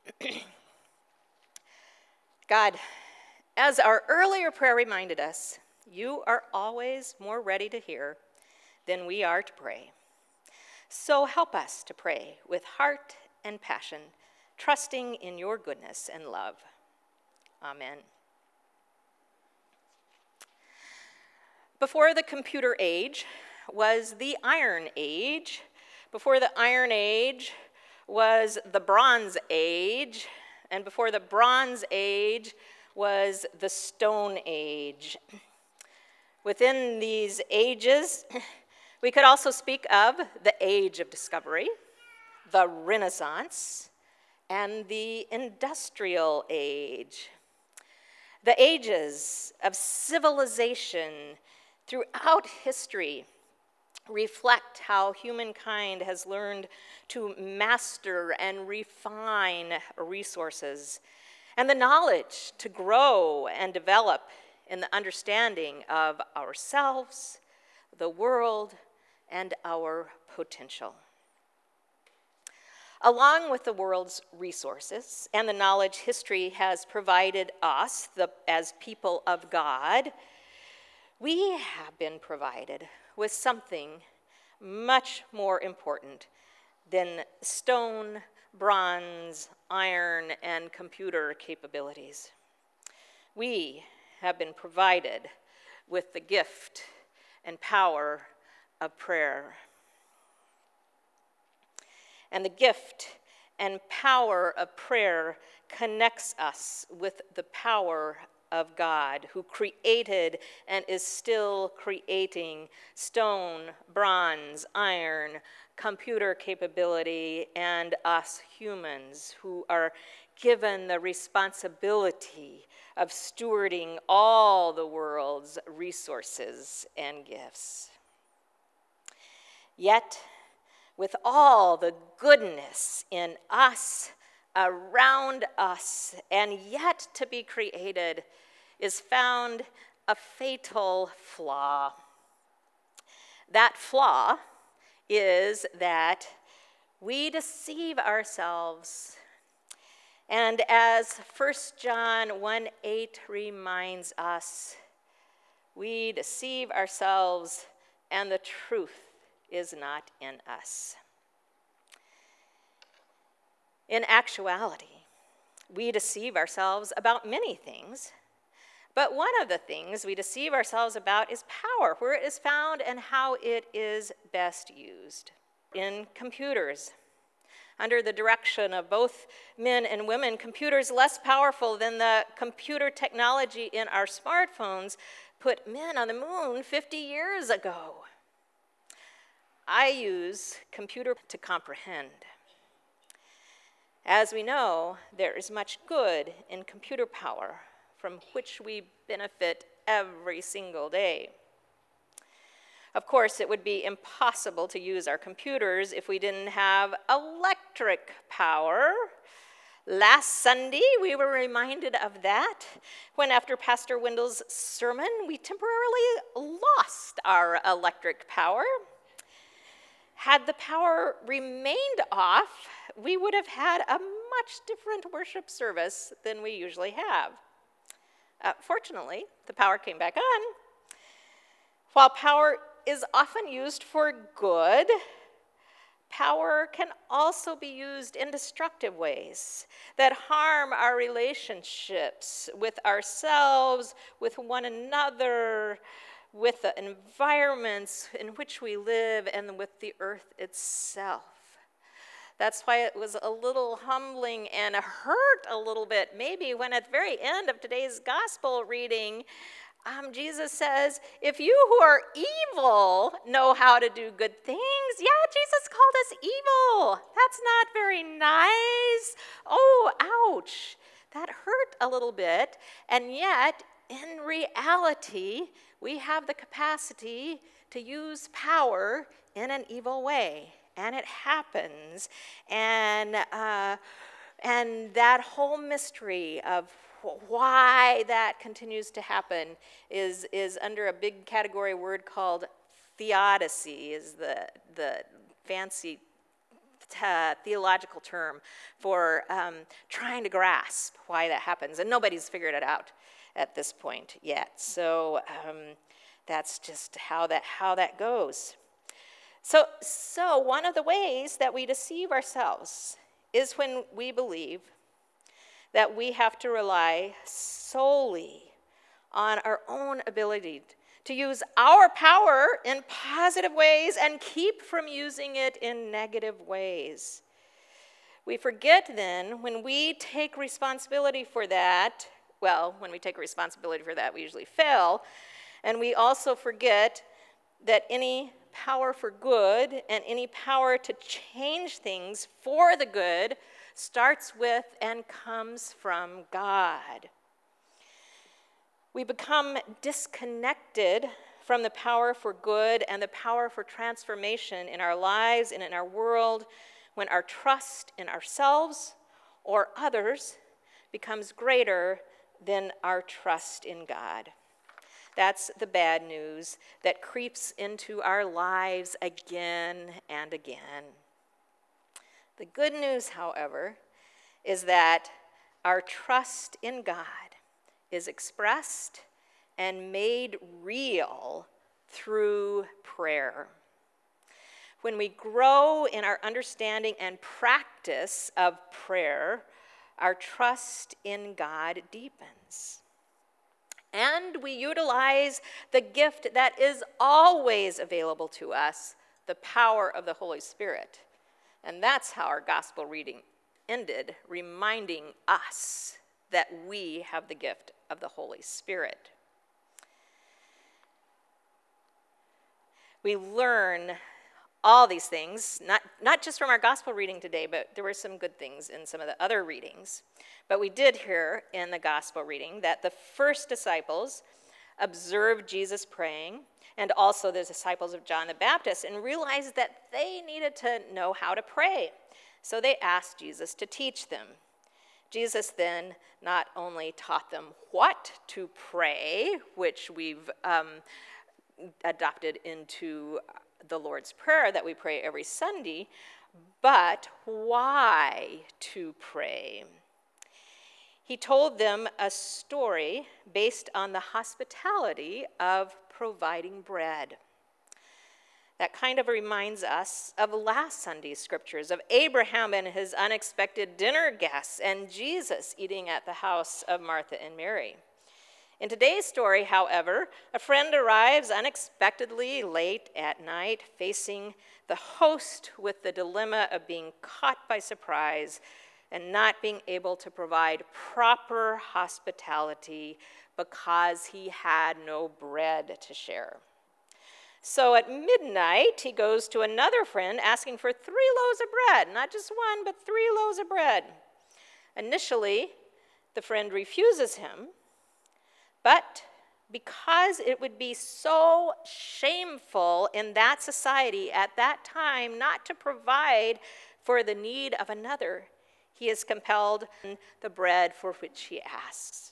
God, as our earlier prayer reminded us, you are always more ready to hear than we are to pray. So help us to pray with heart and passion, trusting in your goodness and love. Amen. Before the computer age was the Iron Age. Before the Iron Age was the Bronze Age. And before the Bronze Age was the Stone Age. Within these ages, we could also speak of the Age of Discovery, the Renaissance, and the Industrial Age. The ages of civilization throughout history reflect how humankind has learned to master and refine resources and the knowledge to grow and develop in the understanding of ourselves, the world, and our potential. Along with the world's resources and the knowledge history has provided us as people of God, we have been provided with something much more important than stone, bronze, iron, and computer capabilities. We have been provided with the gift and power of prayer. And the gift and power of prayer connects us with the power of God, who created and is still creating stone, bronze, iron, computer capability, and us humans who are given the responsibility of stewarding all the world's resources and gifts. Yet, with all the goodness in us, around us, and yet to be created, is found a fatal flaw. That flaw is that we deceive ourselves. And as 1 John 1:8 reminds us, we deceive ourselves and the truth is not in us. In actuality, we deceive ourselves about many things, but one of the things we deceive ourselves about is power, where it is found and how it is best used. In computers, under the direction of both men and women, computers less powerful than the computer technology in our smartphones put men on the moon 50 years ago. I use computer to comprehend. As we know, there is much good in computer power from which we benefit every single day. Of course, it would be impossible to use our computers if we didn't have electric power. Last Sunday, we were reminded of that when, after Pastor Wendell's sermon, we temporarily lost our electric power. Had the power remained off, we would have had a much different worship service than we usually have. Fortunately, the power came back on. While power is often used for good, power can also be used in destructive ways that harm our relationships with ourselves, with one another, with the environments in which we live, and with the earth itself. That's why it was a little humbling and hurt a little bit, maybe, when at the very end of today's gospel reading, Jesus says, if you who are evil know how to do good things, yeah, Jesus called us evil. That's not very nice. Oh, ouch. That hurt a little bit, and yet, in reality, we have the capacity to use power in an evil way, and it happens. And that whole mystery of why that continues to happen is under a big category word called theodicy, is the fancy theological term for trying to grasp why that happens, and nobody's figured it out at this point yet. So that's just how that goes. So one of the ways that we deceive ourselves is when we believe that we have to rely solely on our own ability to use our power in positive ways and keep from using it in negative ways. We forget then, when we take responsibility for that, when we take responsibility for that, we usually fail, and we also forget that any power for good and any power to change things for the good starts with and comes from God. We become disconnected from the power for good and the power for transformation in our lives and in our world when our trust in ourselves or others becomes greater than our trust in God. That's the bad news that creeps into our lives again and again. The good news, however, is that our trust in God is expressed and made real through prayer. When we grow in our understanding and practice of prayer, our trust in God deepens. And we utilize the gift that is always available to us, the power of the Holy Spirit. And that's how our gospel reading ended, reminding us that we have the gift of the Holy Spirit. We learn all these things, not just from our gospel reading today, but there were some good things in some of the other readings. But we did hear in the gospel reading that the first disciples observed Jesus praying, and also the disciples of John the Baptist, and realized that they needed to know how to pray. So they asked Jesus to teach them. Jesus then not only taught them what to pray, which we've adopted into the Lord's Prayer that we pray every Sunday, but why to pray. He told them a story based on the hospitality of providing bread. That kind of reminds us of last Sunday's scriptures, of Abraham and his unexpected dinner guests, and Jesus eating at the house of Martha and Mary. In today's story, however, a friend arrives unexpectedly late at night, facing the host with the dilemma of being caught by surprise and not being able to provide proper hospitality because he had no bread to share. So at midnight, he goes to another friend asking for 3 loaves of bread, not just one, but 3 loaves of bread. Initially, the friend refuses him, but because it would be so shameful in that society at that time not to provide for the need of another, he is compelled the bread for which he asks.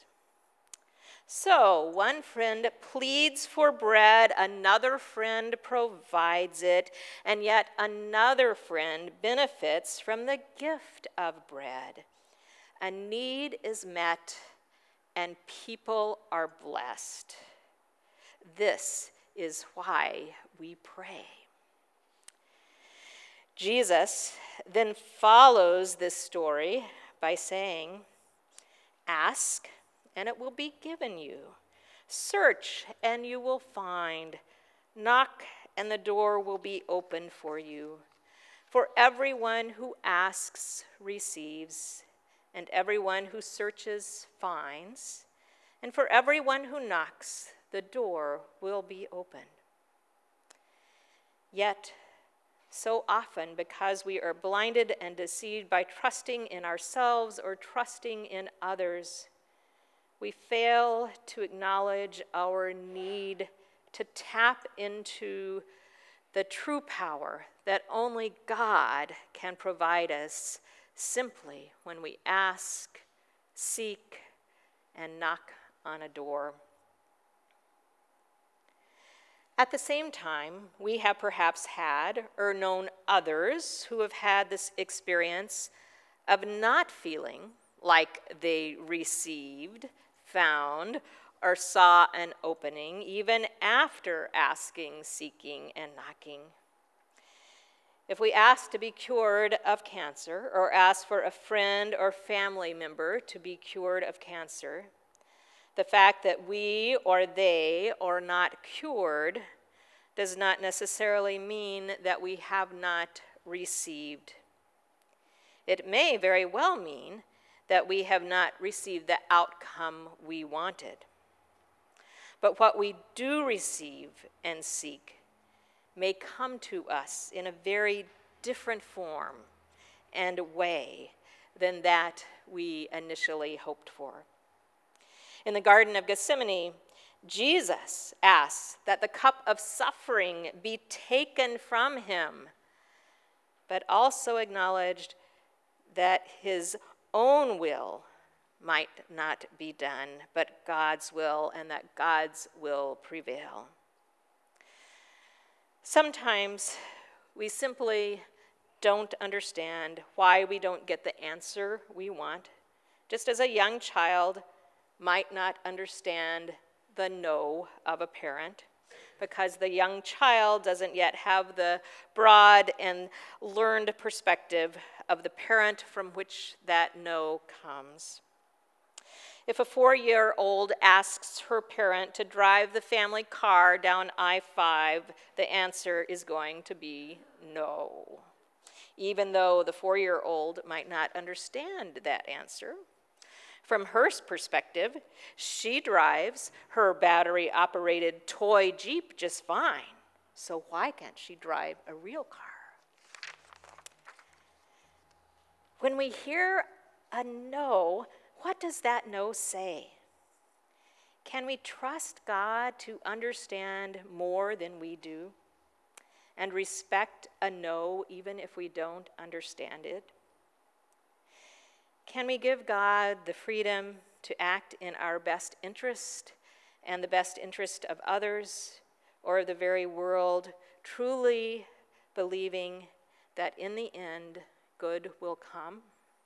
So one friend pleads for bread, another friend provides it, and yet another friend benefits from the gift of bread. A need is met, and people are blessed. This is why we pray. Jesus then follows this story by saying, "Ask, and it will be given you. Search, and you will find. Knock, and the door will be opened for you. For everyone who asks receives, and everyone who searches finds, and for everyone who knocks, the door will be opened." Yet, so often, because we are blinded and deceived by trusting in ourselves or trusting in others, we fail to acknowledge our need to tap into the true power that only God can provide us simply when we ask, seek, and knock on a door. At the same time, we have perhaps had or known others who have had this experience of not feeling like they received, found, or saw an opening, even after asking, seeking, and knocking. If we ask to be cured of cancer, or ask for a friend or family member to be cured of cancer, the fact that we or they are not cured does not necessarily mean that we have not received. It may very well mean that we have not received the outcome we wanted. But what we do receive and seek may come to us in a very different form and way than that we initially hoped for. In the Garden of Gethsemane, Jesus asks that the cup of suffering be taken from him, but also acknowledged that his own will might not be done, but God's will, and that God's will prevail. Sometimes we simply don't understand why we don't get the answer we want, just as a young child might not understand the no of a parent, because the young child doesn't yet have the broad and learned perspective of the parent from which that no comes. If a 4-year-old asks her parent to drive the family car down I-5, the answer is going to be no, even though the 4-year-old might not understand that answer. From her perspective, she drives her battery-operated toy Jeep just fine, so why can't she drive a real car? When we hear a no, what does that no say? Can we trust God to understand more than we do and respect a no even if we don't understand it? Can we give God the freedom to act in our best interest and the best interest of others or of the very world, truly believing that in the end, good will come?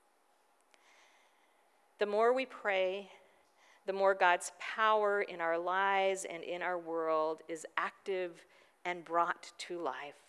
The more we pray, the more God's power in our lives and in our world is active and brought to life.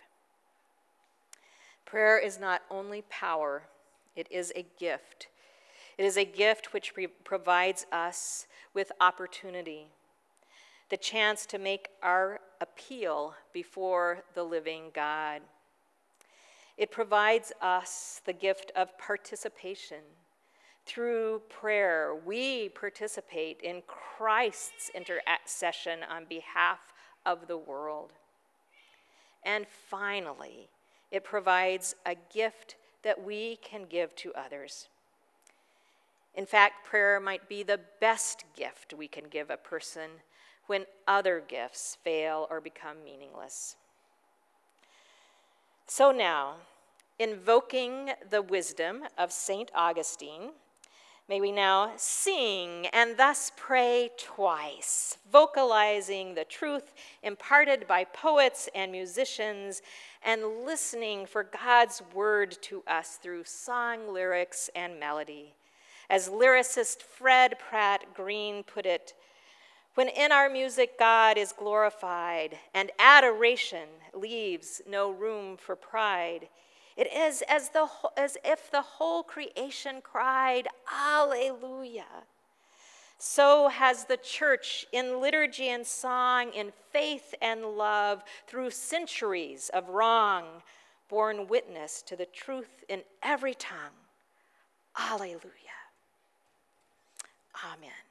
Prayer is not only power, it is a gift. It is a gift which provides us with opportunity, the chance to make our appeal before the living God. It provides us the gift of participation. Through prayer, we participate in Christ's intercession on behalf of the world. And finally, it provides a gift that we can give to others. In fact, prayer might be the best gift we can give a person when other gifts fail or become meaningless. So now, invoking the wisdom of St. Augustine, may we now sing and thus pray twice, vocalizing the truth imparted by poets and musicians and listening for God's word to us through song, lyrics, and melody. As lyricist Fred Pratt Green put it, when in our music God is glorified and adoration leaves no room for pride, it is as if the whole creation cried, Alleluia. So has the church in liturgy and song, in faith and love, through centuries of wrong, borne witness to the truth in every tongue. Alleluia. Amen.